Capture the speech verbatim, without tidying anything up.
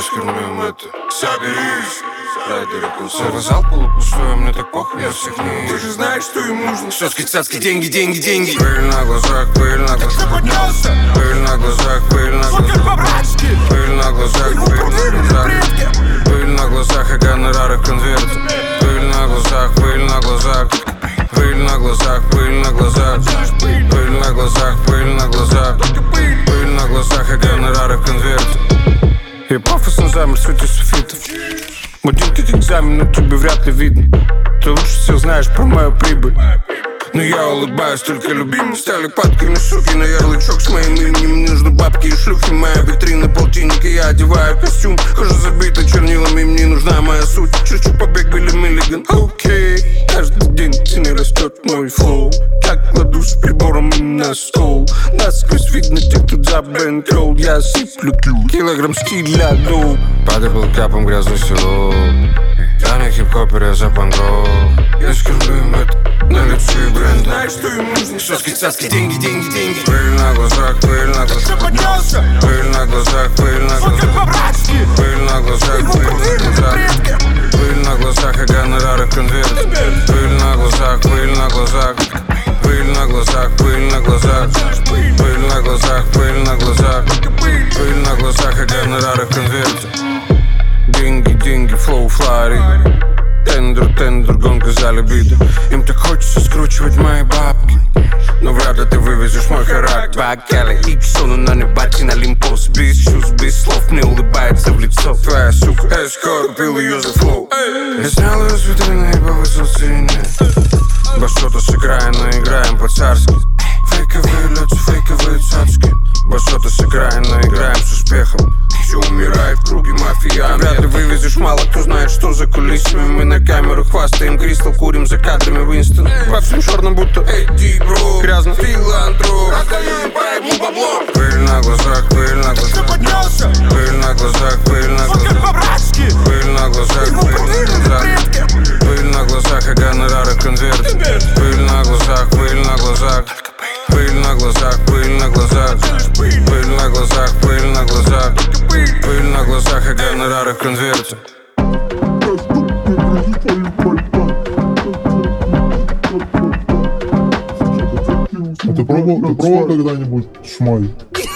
скормим это. Соберись. Райдеры концерт. Зал полупустой, мне так похуй, я всех не. Ты же знаешь, что им нужно. Соски, цацки, деньги, деньги, деньги. Пыль на глазах, пыль на глазах. Пыль на глазах, пыль на глазах. Пыль на глазах, пыль на глазах. Пыль на глазах и гонорары в конверте. Пыль на глазах, пыль на глазах. Пыль на глазах, пыль на глазах. Пыль на глазах, пыль на глазах. Пыль на глазах и гонорары в конверте. И пафосно замер в свете софитов. Один как экзамен, но тебе вряд ли видно. Ты лучше всех знаешь про мою прибыль. Но я улыбаюсь, только любимым стали падками суки. На ярлычок с моим именем мне нужны бабки и шлюхи. Моя витрина полтинника, я одеваю костюм. Кожа забита чернилами, мне нужна моя суть. Чуть-чуть побег Билли Миллиган. Окей, каждый день в цене растет мой флоу. Так кладу с прибором на стол. Насквозь видно тех, кто за бэнкролл. Я сиплю килограмм стиля доу. Падал капом грязный село. Я на хип-хопер, я за панк-рок. Я скажу им это на лицо и бренд. Знаешь, что им нужно? Соски, цацки, деньги, деньги, деньги. Пыль на глазах, пыль на глазах. Пыль на глазах, пыль на глазах. Пыль на глазах, пыль на глазах. Пыль на глазах и гонорары в конверте. Пыль на глазах, пыль на глазах. Пыль на глазах, пыль на глазах. Пыль на глазах, пыль на глазах. Пыль на глазах и гонорары в конверте. Деньги, деньги, флоу, флари. Тендер, тендер, гонка за либидо. Им так хочется скручивать мои бабки, но вряд ли ты вывезешь мой характер. Бакали, иксону на небате на лимпос. Без чувств, без слов, мне улыбается в лицо. Твоя сука, эскорт, купил ее за флоу. Я снял ее с витрины и повысил цены. Башота сыграем, но играем по-царски. Фейковые лица, фейковые цацки. Башота сыграем, но играем с успехом. Все умирает в круге мафия. Вряд ли вывезешь, мало кто знает, что за кулисами. Мы на камеру хвастаем кристалл, курим за кадрами Уинстон. Во всем черном будто Эдди, бро. Грязно, филантроп. Раздаю им поебу бабло. Пыль на глазах, пыль на глазах. Пыль на глазах, пыль на глазах. Пыль на глазах, пыль на глазах. Пыль на глазах и гонорары в конверте. Пыль на глазах, пыль на глазах. Пыль на глазах, пыль на глазах. Пыль на глазах, пыль на глазах. Пыль на глазах и гонорары в конверте. А ты пробовал, ты пробовал когда-нибудь шмаль?